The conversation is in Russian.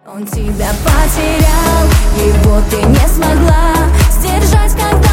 Он тебя потерял, его ты не смогла сдержать, когда